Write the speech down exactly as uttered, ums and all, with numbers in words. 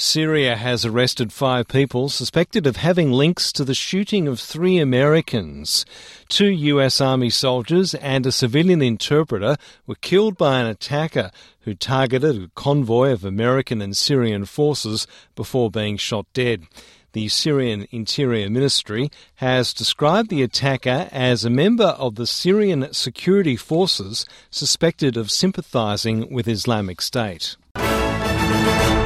Syria has arrested five people suspected of having links to the shooting of three Americans. Two U S Army soldiers and a civilian interpreter were killed by an attacker who targeted a convoy of American and Syrian forces before being shot dead. The Syrian Interior Ministry has described the attacker as a member of the Syrian security forces suspected of sympathising with Islamic State.